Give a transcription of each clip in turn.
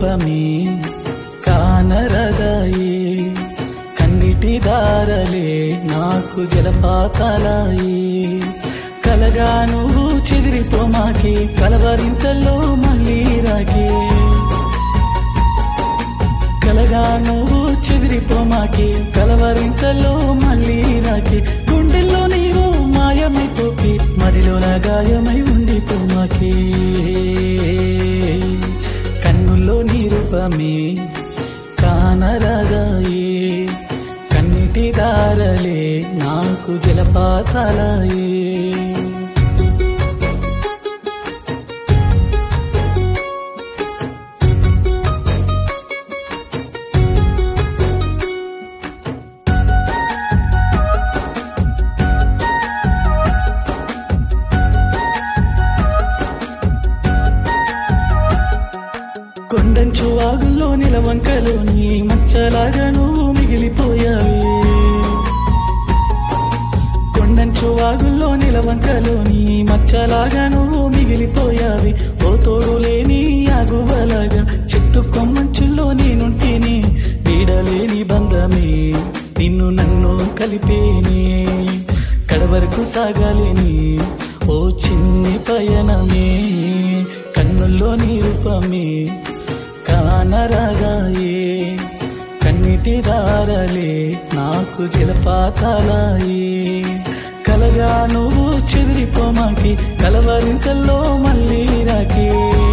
రూపమే కానరదాయే కన్నిటి దారలే నాకు జలపాతాలాయే కలగా నువ్వు చెదిరిపోమాకే కలవరింతల్లో మళ్ళీ రాకే కలగా నువ్వు చెదిరిపోమాకే కలవరింతల్లో మళ్ళీ రాకే గుండెల్లో నీవు మాయమైపోకే మదిలోన గాయమై ఉండిపోమాకే కన్నుల్లో నీ రూపమే కానరాగాయే కన్నిటి దారలే నాకు జలపాతాలాయే కొండంచు వాగుల్లో నిలవంకలోని మచ్చలాగా నువ్వు మిగిలిపోయావే కొండంచు వాగుల్లో నిలవంకలోని మచ్చలాగా నువ్వు మిగిలిపోయావి ఓ తోడు లేని ఆగువలాగా చెట్టు కొమ్మంచుల్లో నేనుంటేనే వీడలేని బంధమే నిన్ను నన్ను కలిపేనే కడవరకు సాగాలేని ఓ చిన్ని పయనమే కన్నుల్లో నీ రూపమే కానరాగాయే కన్నిటి దారలే నాకు జలపాతాలాయే కలగా నువ్వు చెదిరిపోమాకి కలవరింతల్లో మళ్ళీ రాకే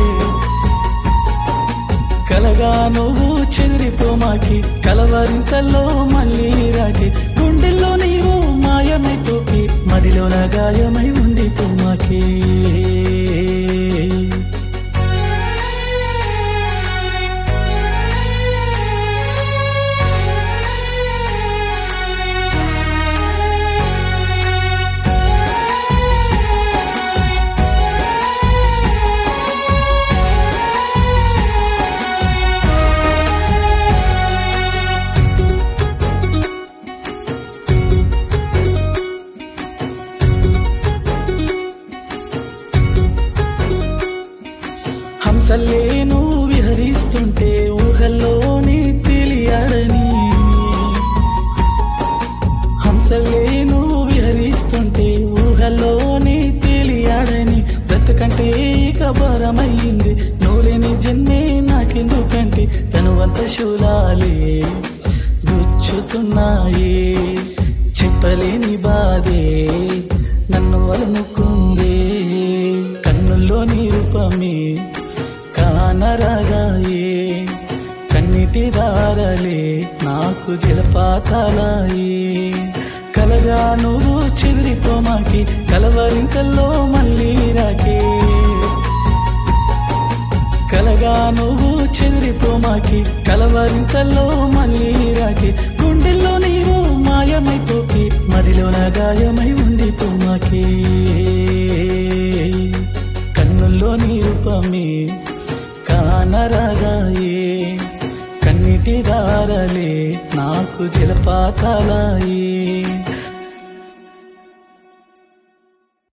కలగా నువ్వు చెదిరిపోమాకి కలవరింతల్లో మళ్ళీ రాకే గుండెల్లో నీవు మాయమైపోకి మదిలోన గాయమై ఉండిపోమాకే హంసల్లే నువ్వు విహరిస్తుంటే ఊహల్లోనే తెలియాడని హంసల్లే నువ్వు విహరిస్తుంటే ఊహల్లోనే తెలియాడని బ్రతకంటే ఇక భారమయ్యింది నువ్వులేని జన్మే నాకెందుకంటే తనువంత శూలాలే గుచ్చుతున్నాయే చెప్పలేని బాధే నన్ను అలుముకుందే కన్నుల్లో నీ రూపమే కానరాగాయే కన్నిటి దారలే నాకు జలపాతాలాయే కలగా నువ్వు చెదిరిపోమాకి కలవరింతల్లో మళ్ళీ రాకే కలగా నువ్వు చెదిరిపోమాకి కలవరింతల్లో మళ్ళీ రాకే గుండెల్లో నీవు మాయమైపోకి మదిలోన గాయమై ఉండిపోమాకే కన్నుల్లో నీ రూపమే కానరాగాయే కన్నిటి దారలే నాకు జలపాతాలాయే